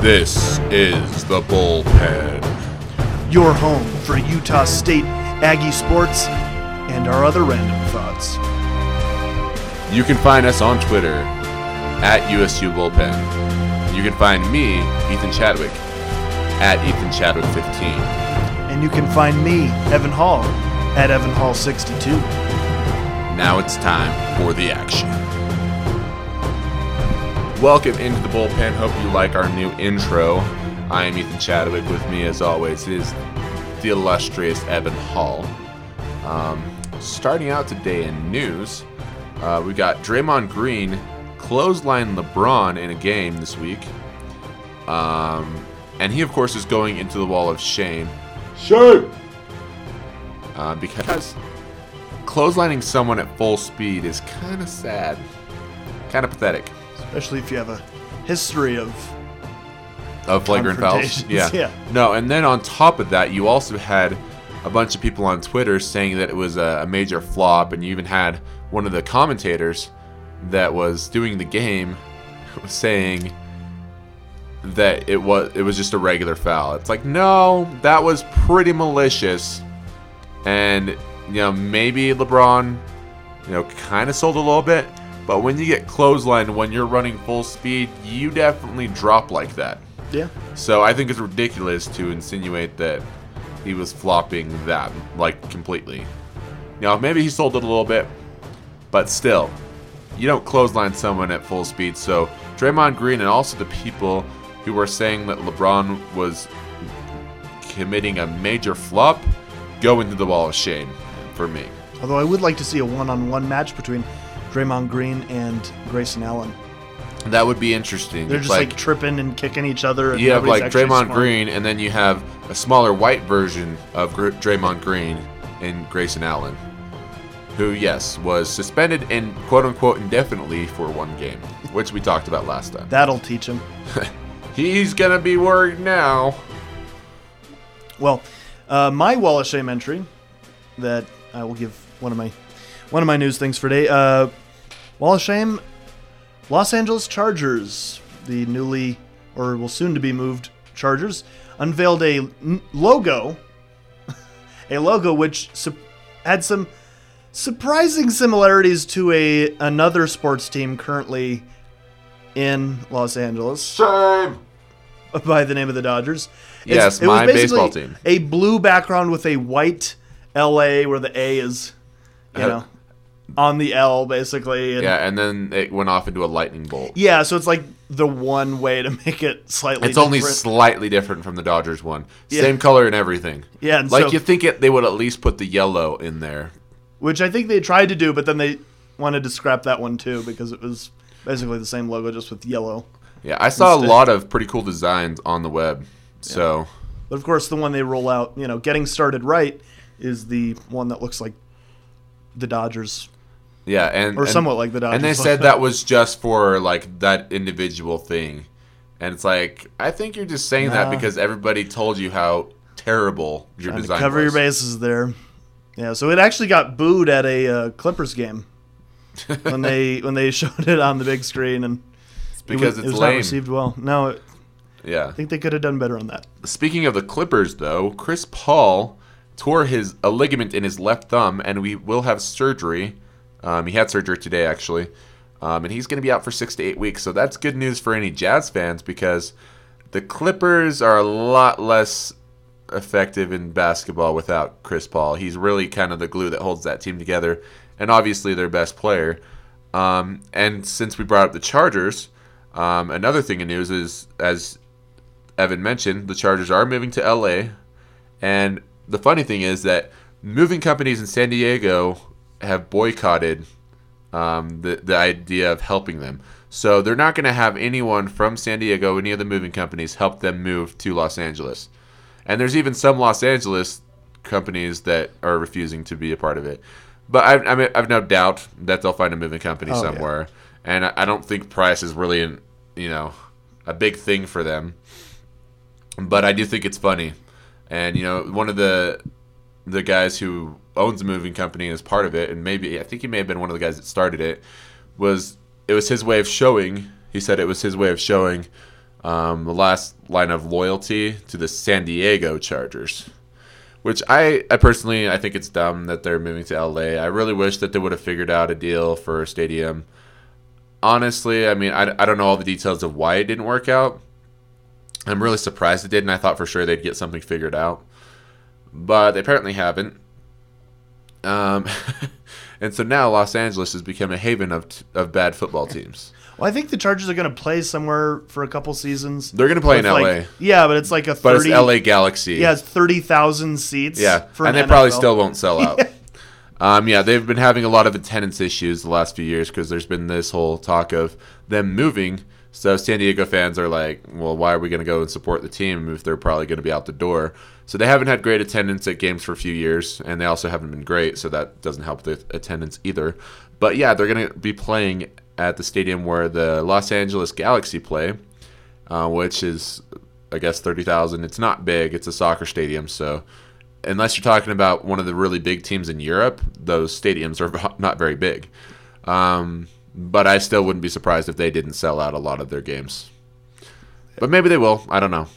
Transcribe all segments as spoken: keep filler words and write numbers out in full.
This is the Bullpen. Your home for Utah State Aggie sports and our other random thoughts. You can find us on Twitter at U S U Bullpen. You can find me, Ethan Chadwick, at Ethan Chadwick fifteen. And you can find me, Evan Hall, at Evan Hall sixty-two. Now it's time for the action. Welcome into the Bullpen. Hope you like our new intro. I am Ethan Chadwick. With me, as always, is the illustrious Evan Hall. Um, starting out today in news, uh, we got Draymond Green clothesline LeBron in a game this week. Um, and he, of course, is going into the wall of shame. Shame! Uh, because clotheslining someone at full speed is kind of sad. Kind of pathetic. Especially if you have a history of Of flagrant fouls. Yeah. yeah. No, and then on top of that, you also had a bunch of people on Twitter saying that it was a, a major flop, and you even had one of the commentators that was doing the game saying that it was it was just a regular foul. It's like, no, that was pretty malicious. And, you know, maybe LeBron, you know, kind of sold a little bit. But when you get clotheslined, when you're running full speed, you definitely drop like that. Yeah. So I think it's ridiculous to insinuate that he was flopping that, like, completely. You know, maybe he sold it a little bit, but still, you don't clothesline someone at full speed. So Draymond Green and also the people who were saying that LeBron was committing a major flop go into the wall of shame for me. Although I would like to see a one-on-one match between Draymond Green and Grayson Allen. That would be interesting. They're It's just like, like tripping and kicking each other. And you have like actually Draymond smart. Green, and then you have a smaller white version of Gr- Draymond Green and Grayson Allen, who, yes, was suspended and quote-unquote indefinitely for one game, which we talked about last time. That'll teach him. He's going to be worried now. Well, uh, my wall of shame entry that I will give one of my one of my news things for today. Uh, wall of shame, Los Angeles Chargers, the newly or will soon to be moved Chargers, unveiled a n- logo, a logo which su- had some surprising similarities to a another sports team currently in Los Angeles. Shame. By the name of the Dodgers. Yes, It's, it was my basically baseball team. A blue background with a white L A where the A is, you Uh, know, on the L basically. And Yeah, and then it went off into a lightning bolt. yeah, so it's like the one way to make it slightly It's different. only slightly different from the Dodgers one. Yeah. Same color and everything. Yeah, and Like so, you think it, they would at least put the yellow in there. which I think they tried to do, but then they wanted to scrap that one too because it was basically the same logo just with yellow. Yeah, I saw Instead. a lot of pretty cool designs on the web. So, But of course, the one they roll out, you know, getting started right, is the one that looks like the Dodgers, yeah, and or and, somewhat like the Dodgers. and they said that was just for like that individual thing. And it's like, I think you're just saying that Nah. because everybody told you how terrible your Trying to design cover was. your bases there. Yeah, so it actually got booed at a uh, Clippers game when they when they showed it on the big screen, and because it was, it's it was lame. not received well. No, it, Yeah. I think they could have done better on that. Speaking of the Clippers, though, Chris Paul tore his a ligament in his left thumb, and we will have surgery. Um, he had surgery today, actually, um, and he's going to be out for six to eight weeks. So that's good news for any Jazz fans because the Clippers are a lot less effective in basketball without Chris Paul. He's really kind of the glue that holds that team together, and obviously their best player. Um, and since we brought up the Chargers, um, another thing in news is, as Evan mentioned, the Chargers are moving to L A, and the funny thing is that moving companies in San Diego have boycotted um, the, the idea of helping them. So they're not going to have anyone from San Diego, any of the moving companies, help them move to Los Angeles. And there's even some Los Angeles companies that are refusing to be a part of it. But I, I mean, I've no doubt that they'll find a moving company Oh, somewhere. Yeah. And I, I don't think price is really, an, you know, a big thing for them. But I do think it's funny. And, you know, one of the the guys who owns a moving company as part of it, and maybe, I think he may have been one of the guys that started it, was, it was his way of showing, he said it was his way of showing Um, the last line of loyalty to the San Diego Chargers, which I, I personally, I think it's dumb that they're moving to L A. I really wish that they would have figured out a deal for a stadium. Honestly, I mean, I, I don't know all the details of why it didn't work out. I'm really surprised it didn't. I thought for sure they'd get something figured out. But they apparently haven't. Um, and so now Los Angeles has become a haven of of bad football teams. Well, I think the Chargers are going to play somewhere for a couple seasons. They're going to play in like, L A. Yeah, but it's like a thirty. But it's L A Galaxy. Yeah, it's thirty thousand seats. Yeah, for and an they probably N F L. still won't sell out. Yeah. Um, yeah, they've been having a lot of attendance issues the last few years because there's been this whole talk of them moving. So San Diego fans are like, well, why are we going to go and support the team if they're probably going to be out the door? So they haven't had great attendance at games for a few years, and they also haven't been great, so that doesn't help the attendance either. But yeah, they're going to be playing at the stadium where the Los Angeles Galaxy play, uh, which is, I guess, thirty thousand. It's not big. It's a soccer stadium, so unless you're talking about one of the really big teams in Europe, those stadiums are not very big. Um, but I still wouldn't be surprised if they didn't sell out a lot of their games. But maybe they will. I don't know.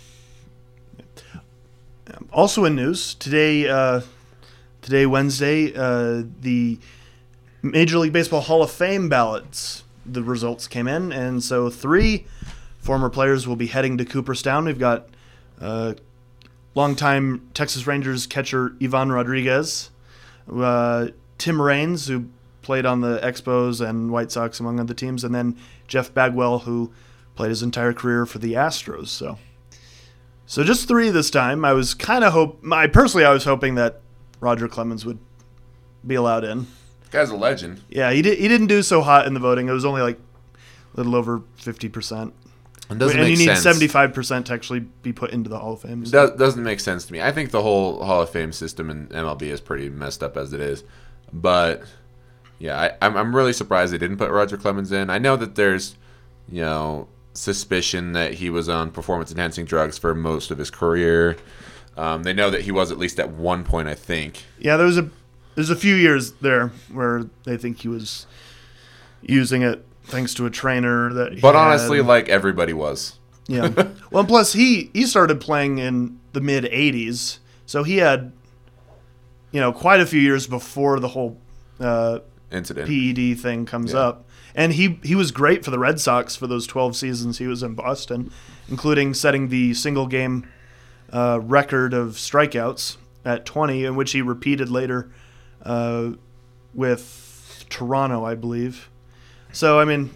Also in news, today, uh, today Wednesday, uh, the Major League Baseball Hall of Fame ballots, the results came in, and so three former players will be heading to Cooperstown. We've got uh, longtime Texas Rangers catcher Ivan Rodriguez, uh, Tim Raines, who played on the Expos and White Sox, among other teams, and then Jeff Bagwell, who played his entire career for the Astros. So, so just three this time. I was kind of hope. I personally, I was hoping that Roger Clemens would be allowed in. Guy's a legend. Yeah, he did. He didn't do so hot in the voting. It was only like a little over fifty percent. It doesn't and make you need sense. seventy-five percent to actually be put into the Hall of Fame. It So. does, doesn't make sense to me. I think the whole Hall of Fame system in M L B is pretty messed up as it is. But yeah, I, I'm I'm really surprised they didn't put Roger Clemens in. I know that there's, you know, suspicion that he was on performance-enhancing drugs for most of his career. Um, they know that he was at least at one point, I think. Yeah, there was a there's a few years there where they think he was using it thanks to a trainer that. He but had. honestly, like everybody was. Yeah. Well, and plus he he started playing in the mid eighties, so he had, you know, quite a few years before the whole uh, Incident. P E D thing comes Yeah. up. And he, he was great for the Red Sox for those twelve seasons he was in Boston, including setting the single game uh, record of strikeouts at twenty, in which he repeated later uh, with Toronto, I believe. So, I mean,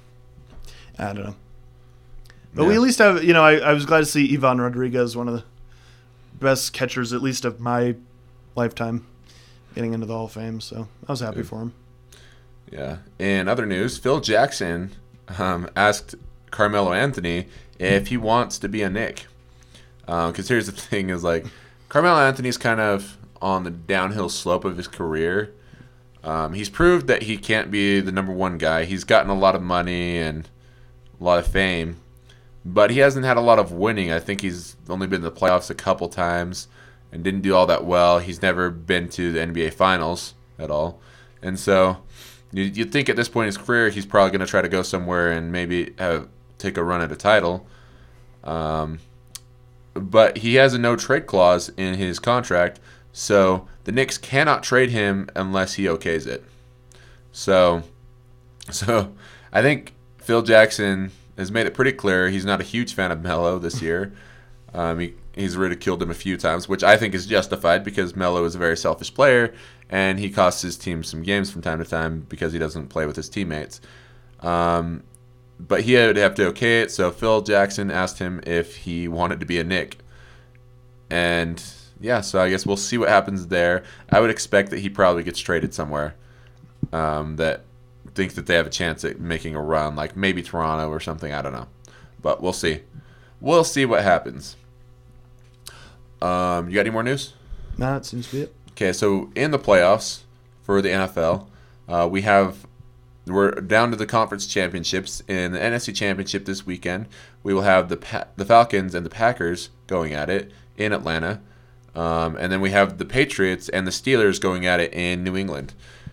I don't know. But Yeah. we at least have, you know, I, I was glad to see Ivan Rodriguez, one of the best catchers, at least of my lifetime, getting into the Hall of Fame. So I was happy for him. Yeah. In other news, Phil Jackson um, asked Carmelo Anthony if he wants to be a Knick. Because um, here's the thing is, like, Carmelo Anthony's kind of on the downhill slope of his career. Um, he's proved that he can't be the number one guy. He's gotten a lot of money and a lot of fame. But he hasn't had a lot of winning. I think he's only been to the playoffs a couple times and didn't do all that well. He's never been to the N B A Finals at all. And so you'd think at this point in his career, he's probably going to try to go somewhere and maybe have, take a run at a title. Um, but he has a no-trade clause in his contract, so the Knicks cannot trade him unless he okays it. So, so I think Phil Jackson has made it pretty clear he's not a huge fan of Melo this year. Um, he, he's ridiculed him a few times, which I think is justified because Melo is a very selfish player, and he costs his team some games from time to time because he doesn't play with his teammates. Um, but he would have to okay it, so Phil Jackson asked him if he wanted to be a Knick. And, yeah, so I guess we'll see what happens there. I would expect that he probably gets traded somewhere um, that think that they have a chance at making a run, like maybe Toronto or something. I don't know. But we'll see. We'll see what happens. Um, you got any more news? No, it seems to be it. Okay, so in the playoffs for the N F L, uh, we have we're down to the conference championships. In the N F C Championship this weekend, we will have the pa- the Falcons and the Packers going at it in Atlanta, um, and then we have the Patriots and the Steelers going at it in New England.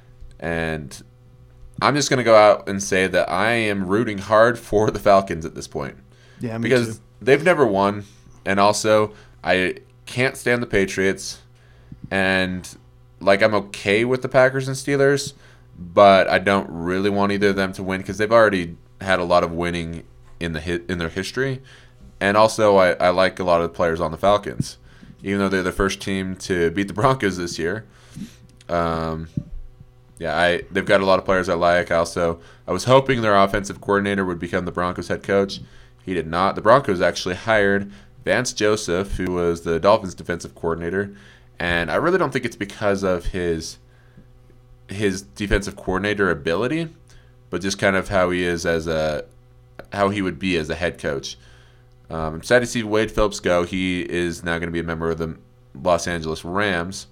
And I'm just going to go out and say that I am rooting hard for the Falcons at this point. Yeah, me because too. they've never won, and also I can't stand the Patriots, and like I'm okay with the Packers and Steelers, but I don't really want either of them to win because they've already had a lot of winning in the hit in their history, and also I, I like a lot of the players on the Falcons, even though they're the first team to beat the Broncos this year. Um, yeah, I they've got a lot of players I like. I also I was hoping their offensive coordinator would become the Broncos head coach. He did not. The Broncos actually hired Vance Joseph, who was the Dolphins defensive coordinator, and I really don't think it's because of his his defensive coordinator ability, but just kind of how he is as a how he would be as a head coach. Um, I'm sad to see Wade Phillips go. He is now going to be a member of the Los Angeles Rams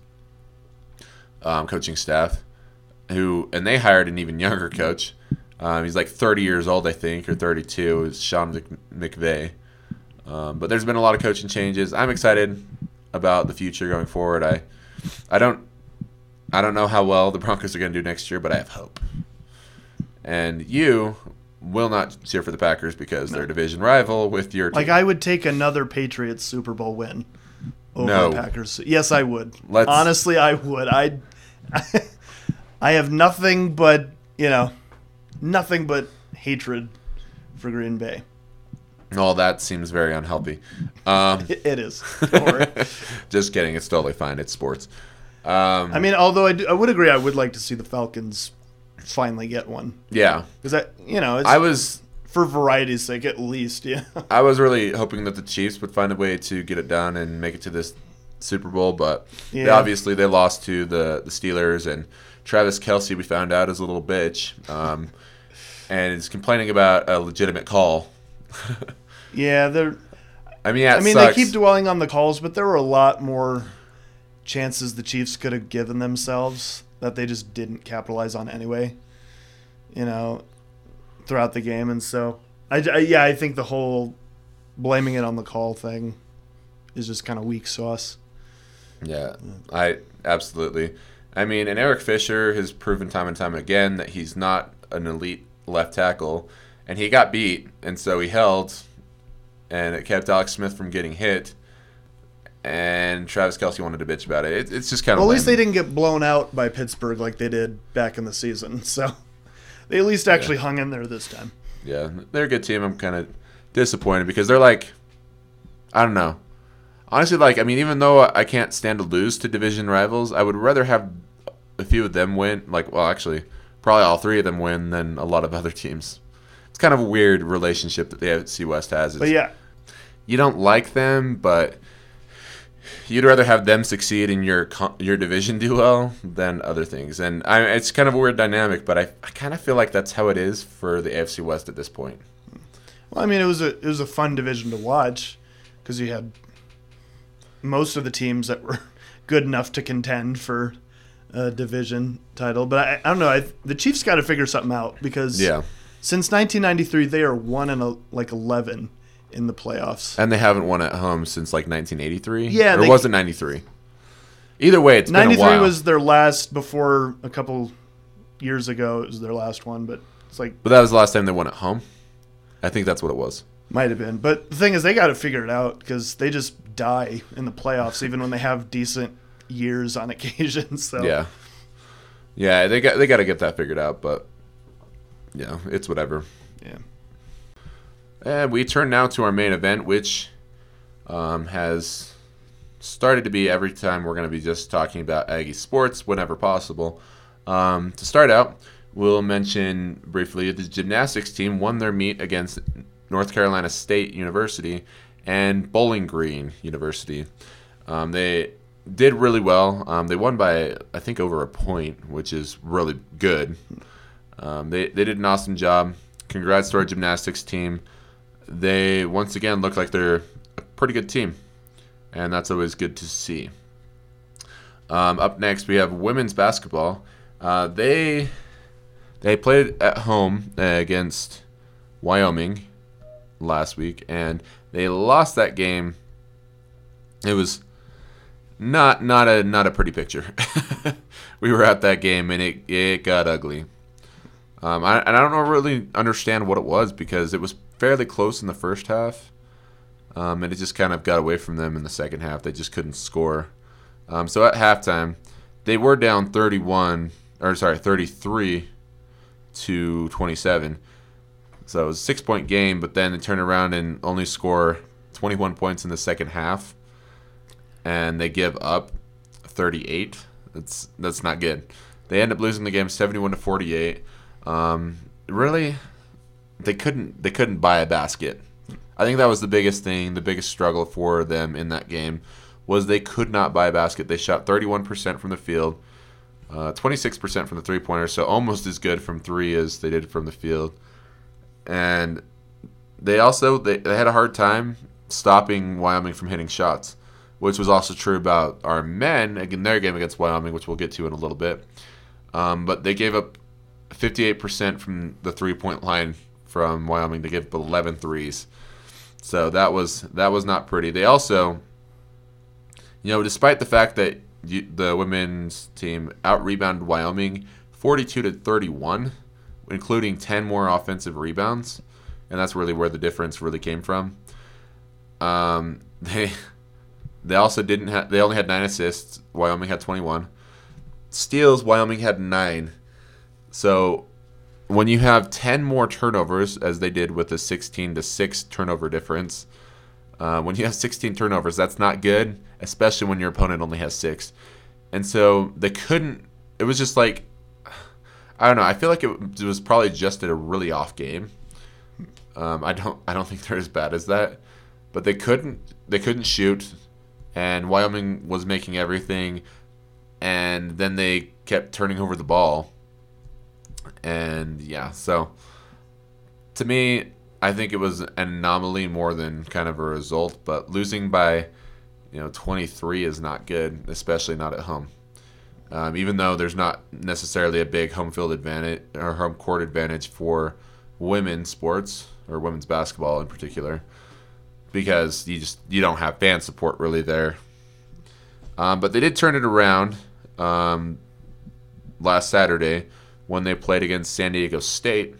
um, coaching staff, who and they hired an even younger coach. Um, he's like thirty years old, I think, or thirty-two. It's Sean Mc- McVay. Um, but there's been a lot of coaching changes. I'm excited about the future going forward. I, I don't, I don't know how well the Broncos are going to do next year, but I have hope. And you will not cheer for the Packers because they're a division rival with your team. Like, I would take another Patriots Super Bowl win over No. the Packers. Yes, I would. Let's- Honestly, I would. I, I have nothing but, you know, nothing but hatred for Green Bay. All that seems very unhealthy. Um, It, it is. Don't worry. just kidding. It's totally fine. It's sports. Um, I mean, although I, do, I would agree, I would like to see the Falcons finally get one. yeah. Because, that you know, it's I was for variety's sake, at least, yeah. I was really hoping that the Chiefs would find a way to get it done and make it to this Super Bowl, but they, Yeah. obviously they lost to the, the Steelers, and Travis Kelce, we found out, is a little bitch, um, and is complaining about a legitimate call. Yeah, they're. I mean, yeah, it I mean, sucks. they keep dwelling on the calls, but there were a lot more chances the Chiefs could have given themselves that they just didn't capitalize on anyway, you know, throughout the game. And so, I, I yeah, I think the whole blaming it on the call thing is just kind of weak sauce. Yeah, I absolutely. I mean, and Eric Fisher has proven time and time again that he's not an elite left tackle, and he got beat, and so he held, and it kept Alex Smith from getting hit, and Travis Kelce wanted to bitch about it. it it's just kind Well, of at least lame. they didn't get blown out by Pittsburgh like they did back in the season. So they at least actually hung in there this time. Yeah, they're a good team. I'm kind of disappointed because they're like, I don't know. Honestly, like, I mean, even though I can't stand to lose to division rivals, I would rather have a few of them win. Like, well, actually, probably all three of them win than a lot of other teams. It's kind of a weird relationship that the A F C West has. It's, But yeah, you don't like them, but you'd rather have them succeed in your co- your division do well than other things. And I, it's kind of a weird dynamic, but I, I kind of feel like that's how it is for the A F C West at this point. well, I mean, it was a it was a fun division to watch because you had most of the teams that were good enough to contend for a division title. But I, I don't know. I, the Chiefs got to figure something out because Yeah. since nineteen ninety-three, they are one and a, like eleven in the playoffs. And they haven't won at home since like nineteen eighty-three. Yeah, or they- was it ninety-three? Either way, it's been a ninety-three while. was their last before a couple years ago. It was their last one, but it's like But that was the last time they won at home. I think that's what it was. might have been. But the thing is, they got to figure it out because they just die in the playoffs, even when they have decent years on occasion. So Yeah, yeah, they got they got to get that figured out. But yeah, it's whatever. yeah. And we turn now to our main event, which um, has started to be every time we're going to be just talking about Aggie sports whenever possible. Um, to start out, we'll mention briefly the gymnastics team won their meet against North Carolina State University and Bowling Green University. Um, they did really well. Um, they won by, I think, over a point, which is really good. Um, they, they did an awesome job. Congrats to our gymnastics team. They, once again, look like they're a pretty good team, and that's always good to see. Um, up next, we have women's basketball. Uh, they they played at home uh, against Wyoming last week, and they lost that game. It was not not a not a pretty picture. We were at that game, and it it got ugly. Um, I, and I don't really understand what it was because it was fairly close in the first half, um, and it just kind of got away from them in the second half. They just couldn't score. Um, so at halftime, they were down thirty-one, or sorry, thirty-three to twenty-seven. So it was a six-point game, but then they turn around and only score twenty-one points in the second half, and they give up thirty-eight. That's that's not good. They end up losing the game seventy-one to forty-eight. Um, really, they couldn't they couldn't buy a basket. I think that was the biggest thing, the biggest struggle for them in that game, was they could not buy a basket. They shot thirty-one percent from the field, uh, twenty-six percent from the three-pointer, so almost as good from three as they did from the field. And they also they, they had a hard time stopping Wyoming from hitting shots, which was also true about our men in their game against Wyoming, which we'll get to in a little bit. Um, but they gave up fifty-eight percent from the three-point line from Wyoming. They gave up eleven threes. So that was that was not pretty. They also, you know, despite the fact that you, the women's team out-rebounded Wyoming forty-two to thirty-one, including ten more offensive rebounds, and that's really where the difference really came from. Um, they they also didn't have they only had nine assists. Wyoming had twenty-one. Steals, Wyoming had nine. So when you have ten more turnovers, as they did with a sixteen to six turnover difference, uh, when you have sixteen turnovers, that's not good, especially when your opponent only has six. And so they couldn't. It was just like, I don't know. I feel like it, it was probably just a really off game. Um, I don't. I don't think they're as bad as that, but they couldn't. They couldn't shoot, and Wyoming was making everything. And then they kept turning over the ball. And, yeah, so to me, I think it was an anomaly more than kind of a result. But losing by, you know, twenty-three is not good, especially not at home. Um, even though there's not necessarily a big home field advantage or home court advantage for women's sports or women's basketball in particular, because you just you don't have fan support really there. Um, but they did turn it around um, last Saturday when they played against San Diego State,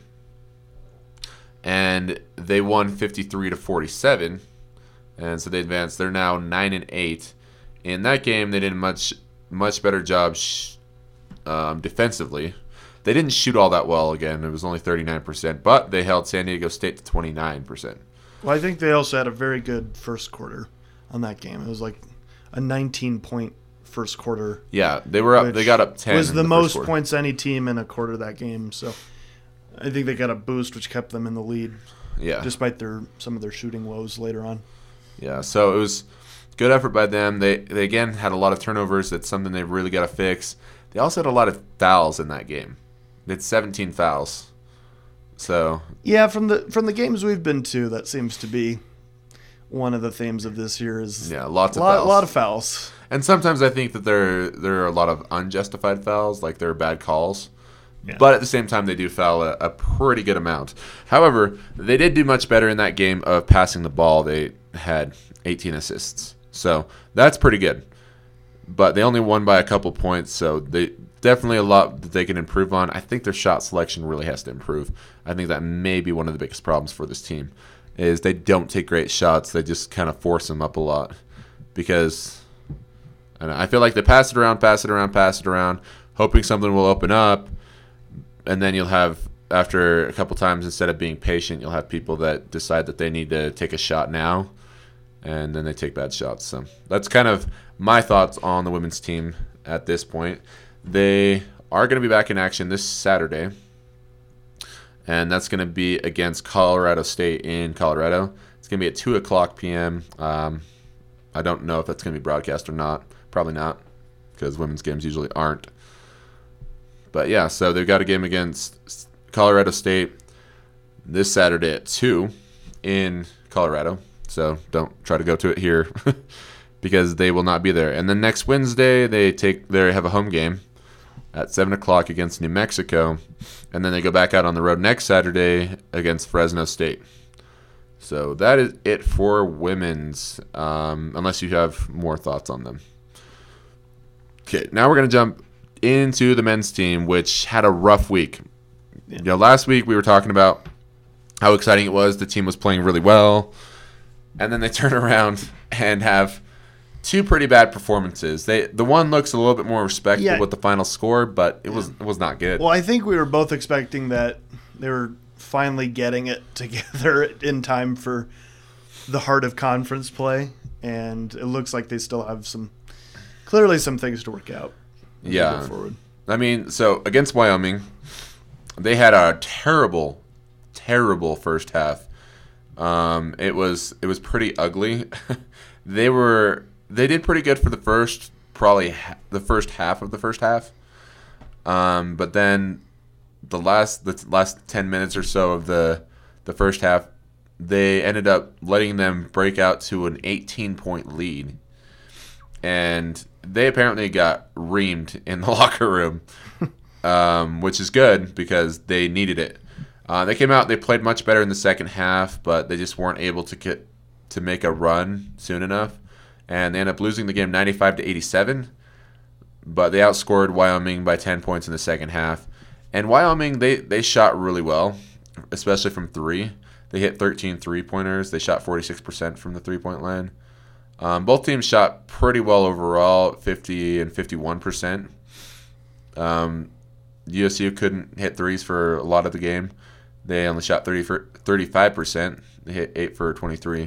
and they won fifty-three to forty-seven, and so they advanced. They're now nine and eight. In that game, they did a much much better job sh- um, defensively. They didn't shoot all that well. Again, it was only thirty-nine percent, but they held San Diego State to twenty-nine percent. Well, I think they also had a very good first quarter on that game. It was like a nineteen-point first quarter. Yeah, they were up. They got up ten. Was the, the most points any team in a quarter that game. So I think they got a boost, which kept them in the lead. Yeah, despite their some of their shooting woes later on. Yeah, so it was good effort by them. They they again had a lot of turnovers. That's something they've really got to fix. They also had a lot of fouls in that game. They had seventeen fouls. So yeah, from the from the games we've been to, that seems to be one of the themes of this year. Is yeah, lots of lot, fouls. A lot of fouls. And sometimes I think that there there are a lot of unjustified fouls, like there are bad calls. Yeah. But at the same time, they do foul a, a pretty good amount. However, they did do much better in that game of passing the ball. They had eighteen assists. So that's pretty good. But they only won by a couple points, so they definitely a lot that they can improve on. I think their shot selection really has to improve. I think that may be one of the biggest problems for this team, is they don't take great shots. They just kind of force them up a lot. Because I, don't know, I feel like they pass it around, pass it around, pass it around, hoping something will open up. And then you'll have, after a couple times, instead of being patient, you'll have people that decide that they need to take a shot now, and then they take bad shots. So that's kind of my thoughts on the women's team at this point. They are going to be back in action this Saturday, and that's going to be against Colorado State in Colorado. It's going to be at two o'clock p.m. Um, I don't know if that's going to be broadcast or not. Probably not, because women's games usually aren't. But yeah, so they've got a game against Colorado State this Saturday at two in Colorado. So don't try to go to it here because they will not be there. And then next Wednesday, they take they have a home game at seven o'clock against New Mexico. And then they go back out on the road next Saturday against Fresno State. So that is it for women's, um, unless you have more thoughts on them. Okay, now we're going to jump into the men's team, which had a rough week. You know, last week we were talking about how exciting it was. The team was playing really well. And then they turn around and have two pretty bad performances. They the one looks a little bit more respectable Yeah. with the final score, but it was it was not good. Well, I think we were both expecting that they were finally getting it together in time for the heart of conference play, and it looks like they still have some clearly some things to work out. as we Yeah. go forward. I mean, so against Wyoming, they had a terrible, terrible first half. Um, it was it was pretty ugly. they were they did pretty good for the first probably ha- the first half of the first half. Um, but then the last the last ten minutes or so of the the first half, they ended up letting them break out to an eighteen point lead, and they apparently got reamed in the locker room, um, which is good because they needed it. Uh, they came out, they played much better in the second half, but they just weren't able to get to make a run soon enough, and they ended up losing the game ninety-five to eighty-seven. But they outscored Wyoming by ten points in the second half. And Wyoming, they, they shot really well, especially from three. They hit thirteen three-pointers. They shot forty-six percent from the three-point line. Um, both teams shot pretty well overall, fifty and fifty-one percent. Um, U S U couldn't hit threes for a lot of the game. They only shot thirty for, thirty-five percent. They hit eight for twenty-three.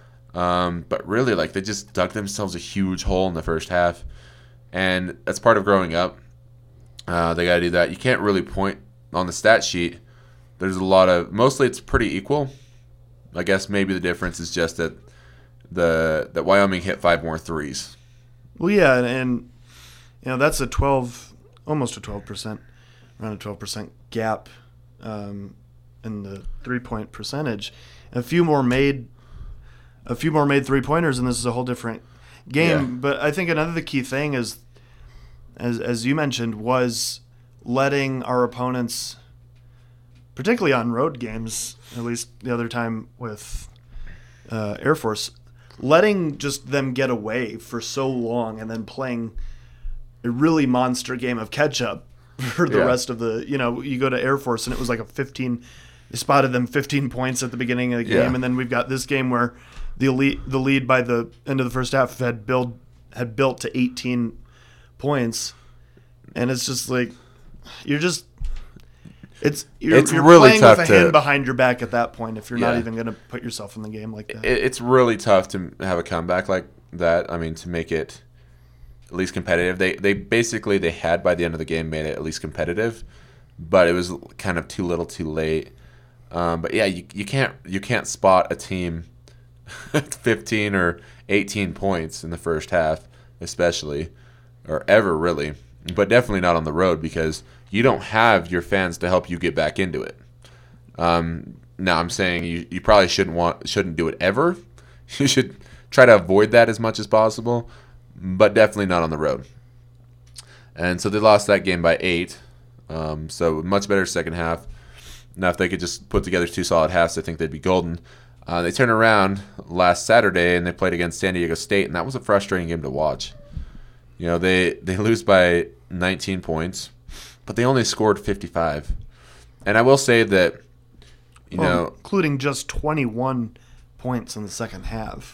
Um, but really, like, they just dug themselves a huge hole in the first half. And that's part of growing up. Uh, they got to do that. You can't really point on the stat sheet. There's a lot of, mostly it's pretty equal. I guess maybe the difference is just that the that Wyoming hit five more threes. Well, yeah, and, and you know that's a twelve, almost a twelve percent, around a twelve percent gap um, in the three-point percentage. A few more made, a few more made three-pointers, and this is a whole different game. Yeah. But I think another key thing is, as as you mentioned, was letting our opponents, particularly on road games, at least the other time with uh, Air Force, letting just them get away for so long and then playing a really monster game of catch-up for the Yeah. rest of the, you know, you go to Air Force and it was like a fifteen, they spotted them fifteen points at the beginning of the game, Yeah. and then we've got this game where the elite, the lead by the end of the first half had built, had built to eighteen points, and it's just like, you're just, It's you're, It's you're really playing tough with a to- hand behind your back at that point if you're not Yeah. even going to put yourself in the game like that. It, it's really tough to have a comeback like that. I mean, to make it at least competitive. They they basically they had by the end of the game made it at least competitive, but it was kind of too little, too late. Um, but yeah, you you can't you can't spot a team at fifteen or eighteen points in the first half, especially, or ever really. But definitely not on the road because you don't have your fans to help you get back into it. Um, now I'm saying you, you probably shouldn't want shouldn't do it ever. You should try to avoid that as much as possible, but definitely not on the road. And so they lost that game by eight. Um, so much better second half. Now if they could just put together two solid halves, I think they'd be golden. Uh, they turned around last Saturday and they played against San Diego State, and that was a frustrating game to watch. You know, they, they lose by nineteen points, but they only scored fifty-five. And I will say that, you Well, know, including just twenty-one points in the second half,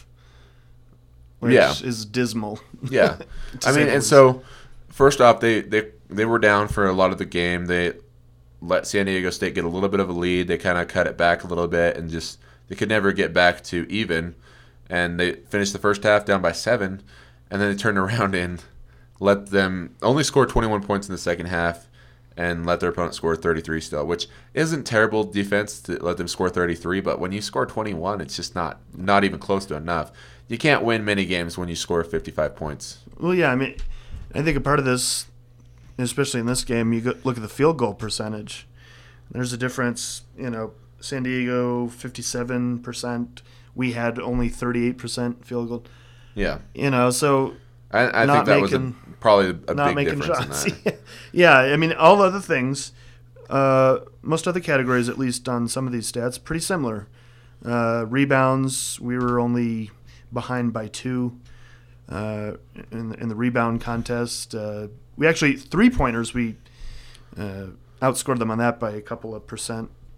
which Yeah. is dismal. yeah. To I say mean, the and least. so first off, they, they, they were down for a lot of the game. They let San Diego State get a little bit of a lead. They kind of cut it back a little bit and just they could never get back to even. And they finished the first half down by seven, and then they turned around and let them only score twenty-one points in the second half and let their opponent score thirty-three still, which isn't terrible defense to let them score thirty-three, but when you score twenty-one, it's just not not even close to enough. You can't win many games when you score fifty-five points. Well, yeah, I mean, I think a part of this, especially in this game, you go, look at the field goal percentage. There's a difference, you know, San Diego fifty-seven percent, we had only thirty-eight percent field goal. Yeah. You know, so I, I Not think that was a, making- probably a not big making difference shots. in that. Yeah, I mean, all other things, uh, most other categories, at least on some of these stats, pretty similar. Uh, rebounds, we were only behind by two uh, in, in the rebound contest. Uh, we actually, three-pointers, we uh, outscored them on that by a couple of percent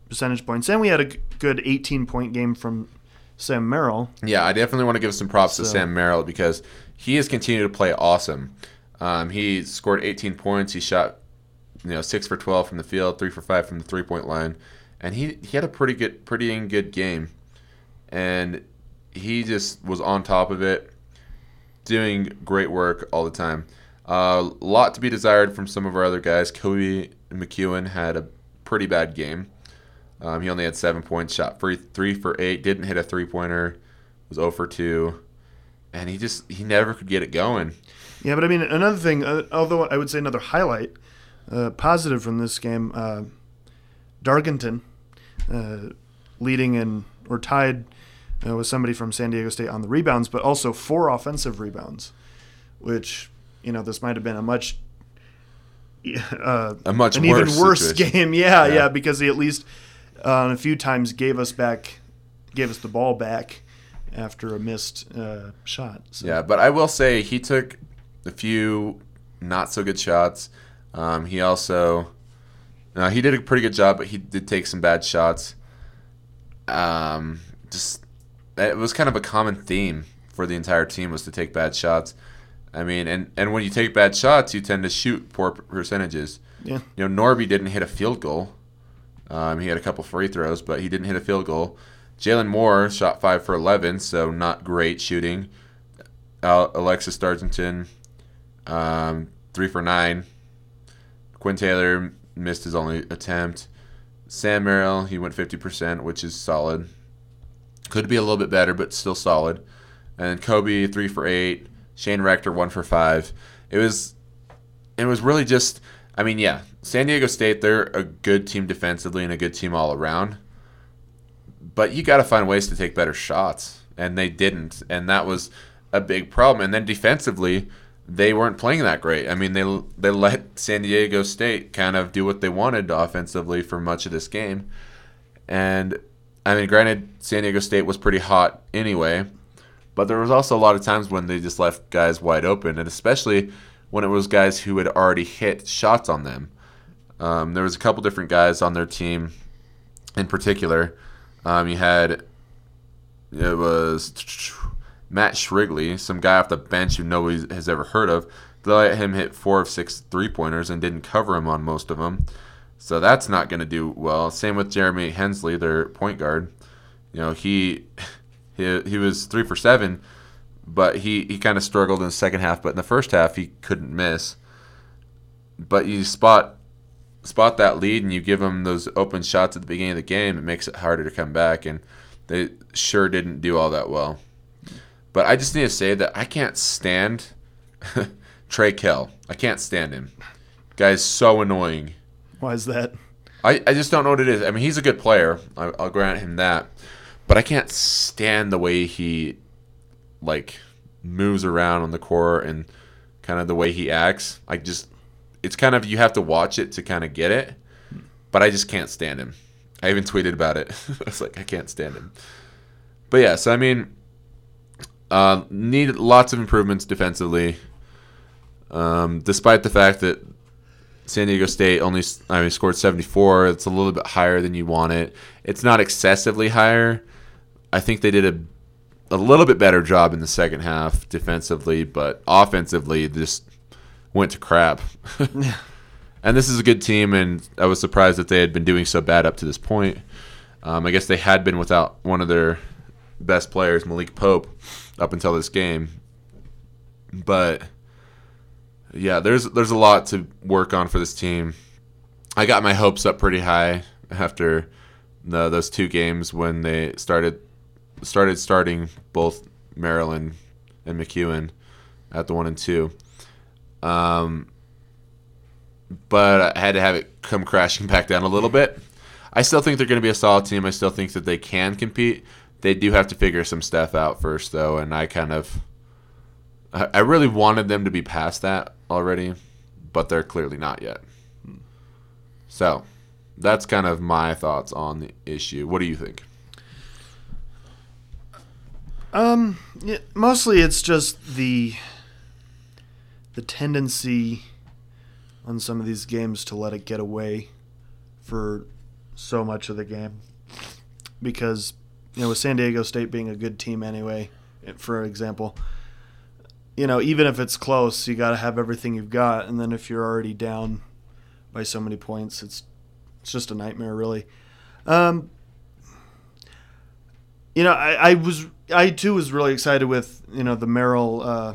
percentage points. And we had a g- good eighteen-point game from Sam Merrill. Yeah, I definitely want to give some props So- to Sam Merrill because he has continued to play awesome. Um, he scored eighteen points. He shot, you know, six for twelve from the field, three for five from the three-point line, and he he had a pretty good, pretty dang good game, and he just was on top of it, doing great work all the time. A uh, lot to be desired from some of our other guys. Kobe McEwen had a pretty bad game. Um, he only had seven points, shot free three for eight, didn't hit a three-pointer, was zero for two, and he just he never could get it going. Yeah, but I mean, another thing, uh, although I would say another highlight, uh, positive from this game, uh, Dargenton uh, leading in, or tied uh, with somebody from San Diego State on the rebounds, but also four offensive rebounds, which, you know, this might have been a much uh, A much an worse even worse situation. game. Yeah, yeah, Yeah. because he at least uh, a few times gave us back, gave us the ball back after a missed uh, shot. So. Yeah, but I will say he took a few not so good shots. Um, he also uh, he did a pretty good job, but he did take some bad shots. Um, just it was kind of a common theme for the entire team was to take bad shots. I mean, and, and when you take bad shots, you tend to shoot poor percentages. Yeah. You know, Norby didn't hit a field goal. Um, he had a couple free throws, but he didn't hit a field goal. Jalen Moore shot five for eleven, so not great shooting. Al- Alexis Dargenton, um, three for nine. Quinn Taylor missed his only attempt. Sam Merrill, he went fifty percent, which is solid. Could be a little bit better, but still solid. And Kobe, three for eight. Shane Rector, one for five. It was, it was really just, I mean, yeah, San Diego State, they're a good team defensively and a good team all around. But you got to find ways to take better shots, and they didn't, and that was a big problem. And then defensively, they weren't playing that great. I mean, they they let San Diego State kind of do what they wanted offensively for much of this game. And, I mean, granted, San Diego State was pretty hot anyway, but there was also a lot of times when they just left guys wide open, and especially when it was guys who had already hit shots on them. Um, there was a couple different guys on their team in particular. Um, you had, it was Matt Shrigley, some guy off the bench who nobody has ever heard of. They let him hit four of six three-pointers and didn't cover him on most of them. So that's not going to do well. Same with Jeremy Hensley, their point guard. You know, he he, he was three for seven, but he, he kind of struggled in the second half. But in the first half, he couldn't miss. But you spot spot that lead and you give them those open shots at the beginning of the game, it makes it harder to come back, and they sure didn't do all that well. But I just need to say that I can't stand Trey Kell. I can't stand him. Guy's so annoying. Why is that? I, I just don't know what it is. I mean, he's a good player. I, I'll grant him that. But I can't stand the way he, like, moves around on the court and kind of the way he acts. I just... It's kind of, you have to watch it to kind of get it, but I just can't stand him. I even tweeted about it. I was like, I can't stand him. But yeah, so I mean, uh, need lots of improvements defensively. Um, despite the fact that San Diego State only I mean, scored seventy-four, it's a little bit higher than you want it. It's not excessively higher. I think they did a, a little bit better job in the second half defensively, but offensively, just went to crap. And this is a good team, and I was surprised that they had been doing so bad up to this point. Um, I guess they had been without one of their best players, Malik Pope, up until this game. But yeah, there's there's a lot to work on for this team. I got my hopes up pretty high after the, those two games when they started started starting both Maryland and McEwen at the one and two. Um, but I had to have it come crashing back down a little bit. I still think they're going to be a solid team. I still think that they can compete. They do have to figure some stuff out first, though, and I kind of, I really wanted them to be past that already, but they're clearly not yet. So, that's kind of my thoughts on the issue. What do you think? Um, yeah, mostly it's just the the tendency on some of these games to let it get away for so much of the game because, you know, with San Diego State being a good team anyway, for example, you know, even if it's close, you got to have everything you've got. And then if you're already down by so many points, it's it's just a nightmare, really. Um, you know, I, I was I too was really excited with, you know, the Merrill uh,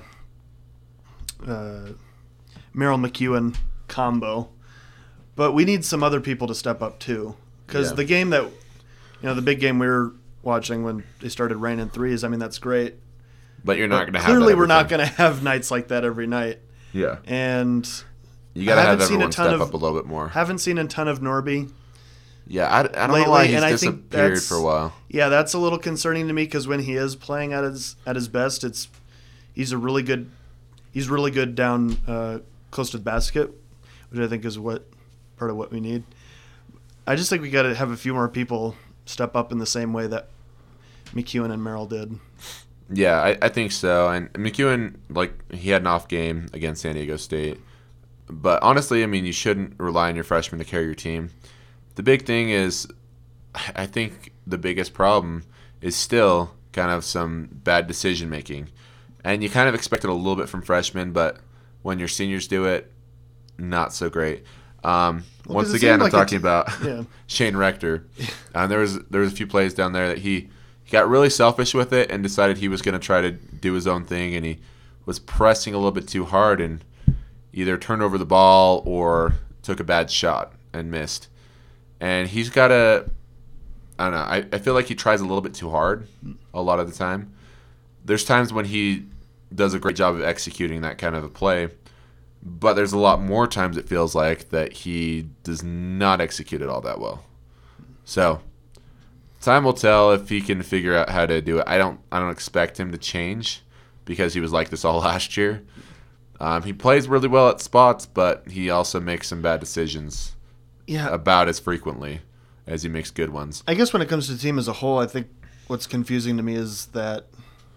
uh, Merrill McEwen combo, but we need some other people to step up too. Because Yeah. the game that, you know, the big game we were watching when they started raining threes, I mean, that's great. But you're not going to have Clearly, that we're not every going to have nights like that every night. Yeah. And You got to I have haven't seen a everyone ton step of- up a little bit more. haven't seen a ton of Norby. Yeah, I, I don't lately, know why he's and I think disappeared that's- for a while. Yeah, that's a little concerning to me because when he is playing at his at his best, it's he's a really good he's really good down uh, close to the basket, which I think is what part of what we need. I just think we got to have a few more people step up in the same way that McEwen and Merrill did. Yeah, I, I think so. And McEwen, like, he had an off game against San Diego State. But honestly, I mean, you shouldn't rely on your freshmen to carry your team. The big thing is, I think the biggest problem is still kind of some bad decision making. And you kind of expect it a little bit from freshmen, but when your seniors do it, not so great. Um, Well, once 'cause it again, seemed I'm like a talking t- about yeah. Shane Rector. Uh, there was there was a few plays down there that he, he got really selfish with it and decided he was going to try to do his own thing, and he was pressing a little bit too hard and either turned over the ball or took a bad shot and missed. And he's got to, I don't know, I, I feel like he tries a little bit too hard a lot of the time. There's times when he does a great job of executing that kind of a play, but there's a lot more times it feels like that he does not execute it all that well. So time will tell if he can figure out how to do it. I don't I don't expect him to change because he was like this all last year. Um, he plays really well at spots, but he also makes some bad decisions Yeah, about as frequently as he makes good ones. I guess when it comes to the team as a whole, I think what's confusing to me is that,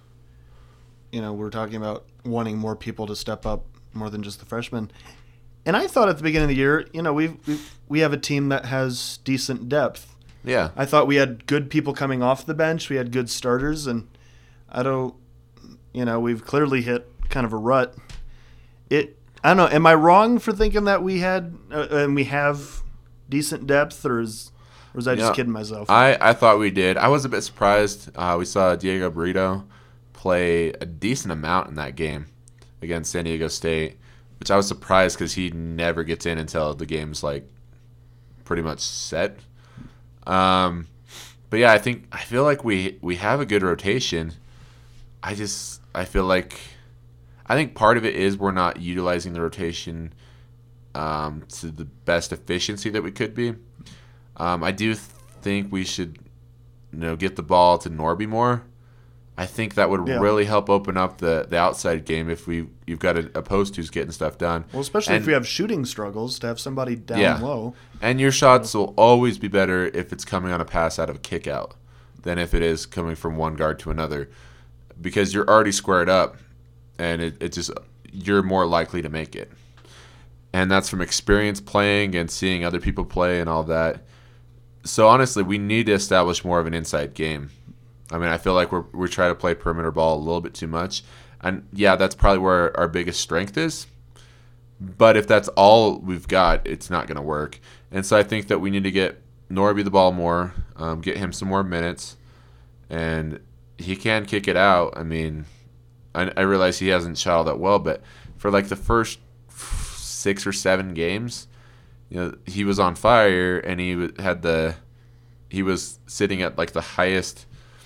you know, we're talking about wanting more people to step up more than just the freshmen. And I thought at the beginning of the year, you know, we've, we've we have a team that has decent depth. Yeah. I thought we had good people coming off the bench. We had good starters, and I don't, you know, we've clearly hit kind of a rut. It, I don't know. Am I wrong for thinking that we had uh, and we have decent depth, or is, or was I just Yeah. kidding myself? I, I thought we did. I was a bit surprised. Uh, we saw Diego Burrito play a decent amount in that game against San Diego State, which I was surprised because he never gets in until the game's like pretty much set. Um, but yeah, I think I feel like we we have a good rotation. I just I feel like I think part of it is we're not utilizing the rotation um, to the best efficiency that we could be. Um, I do think we should, you know, get the ball to Norby more. I think that would Yeah. really help open up the, the outside game if we you've got a, a post who's getting stuff done. Well, especially And- if we have shooting struggles, to have somebody down Yeah. low. And your shots will always be better if it's coming on a pass out of a kick out than if it is coming from one guard to another, because you're already squared up, and it, it just you're more likely to make it. And that's from experience playing and seeing other people play and all that. So honestly, we need to establish more of an inside game. I mean, I feel like we're we're trying to play perimeter ball a little bit too much, and yeah, that's probably where our biggest strength is. But if that's all we've got, it's not going to work. And so I think that we need to get Norby the ball more, um, get him some more minutes, and he can kick it out. I mean, I, I realize he hasn't shot all that well, but for like the first six or seven games, you know, he was on fire, and he w- had the he was sitting at like the highest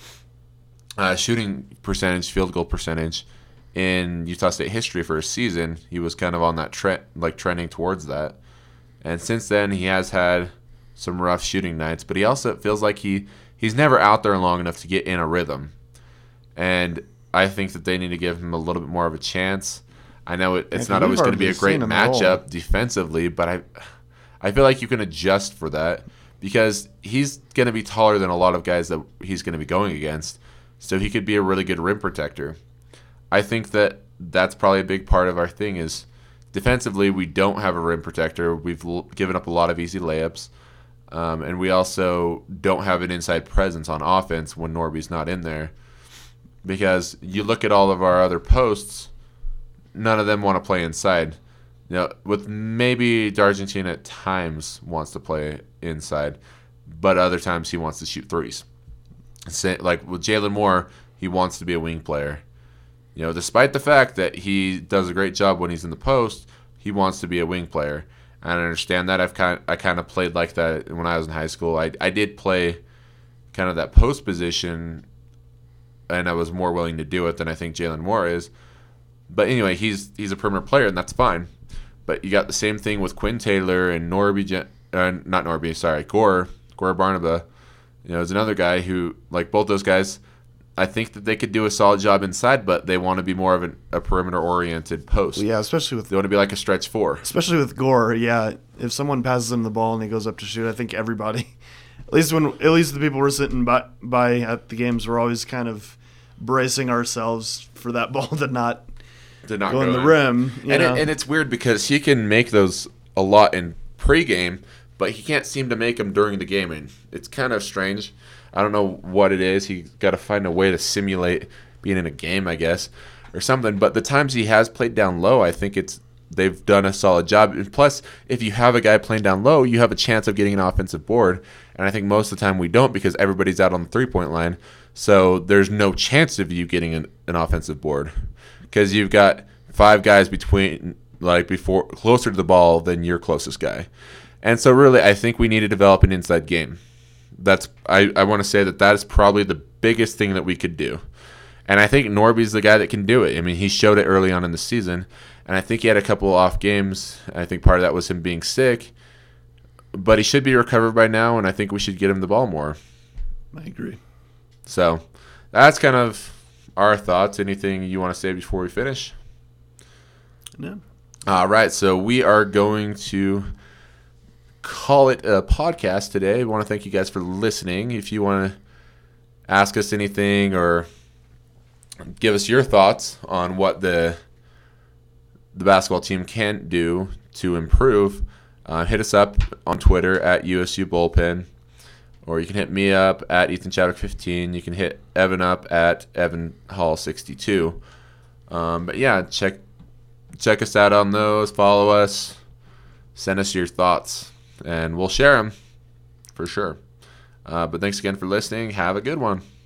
uh, shooting percentage, field goal percentage in Utah State history for a season. He was kind of on that trend, like trending towards that. And since then, he has had some rough shooting nights, but he also feels like he he's never out there long enough to get in a rhythm. And I think that they need to give him a little bit more of a chance. I know it, it's Yeah, not always we've going to be a hardly great seen him at all. matchup defensively, but I I feel like you can adjust for that because he's going to be taller than a lot of guys that he's going to be going against, so he could be a really good rim protector. I think that that's probably a big part of our thing is defensively we don't have a rim protector. We've l- given up a lot of easy layups. Um, and we also don't have an inside presence on offense when Norby's not in there. Because you look at all of our other posts, none of them want to play inside. You know, with maybe D'Argentine at times wants to play inside, but other times he wants to shoot threes. Like with Jalen Moore, he wants to be a wing player. You know, despite the fact that he does a great job when he's in the post, he wants to be a wing player. And I understand that. I've kind of, I kind of played like that when I was in high school. I I did play kind of that post position, and I was more willing to do it than I think Jalen Moore is. But anyway, he's he's a perimeter player, and that's fine. But you got the same thing with Quinn Taylor and Norby, uh, not Norby, sorry, Gore, Gore Barnaba. You know, is another guy who, like both those guys, I think that they could do a solid job inside, but they want to be more of an, a perimeter-oriented post. Well, yeah, especially with they want to be like a stretch four. Especially with Gore, yeah. If someone passes him the ball and he goes up to shoot, I think everybody, at least when at least the people we're sitting by, by at the games, we're always kind of bracing ourselves for that ball to not, to not go, go in the in. rim. You and know? it, and it's weird because he can make those a lot in pregame, but he can't seem to make them during the game. And it's kind of strange. I don't know what it is. He's got to find a way to simulate being in a game, I guess, or something. But the times he has played down low, I think it's they've done a solid job. And plus, if you have a guy playing down low, you have a chance of getting an offensive board. And I think most of the time we don't because everybody's out on the three-point line. So there's no chance of you getting an, an offensive board because you've got five guys between, like before, closer to the ball than your closest guy. And so really, I think we need to develop an inside game. That's I, I want to say that that is probably the biggest thing that we could do. And I think Norby's the guy that can do it. I mean, he showed it early on in the season, and I think he had a couple of off games. I think part of that was him being sick, but he should be recovered by now, and I think we should get him the ball more. I agree. So that's kind of our thoughts. Anything you want to say before we finish? No. All right, so we are going to call it a podcast today. We want to thank you guys for listening. If you want to ask us anything or give us your thoughts on what the the basketball team can do to improve, uh, hit us up on Twitter at U S U Bullpen, or you can hit me up at Ethan Chadwick fifteen. You can hit Evan up at Evan Hall sixty-two. Um, but yeah, check check us out on those. Follow us. Send us your thoughts. And we'll share them for sure. Uh, but thanks again for listening. Have a good one.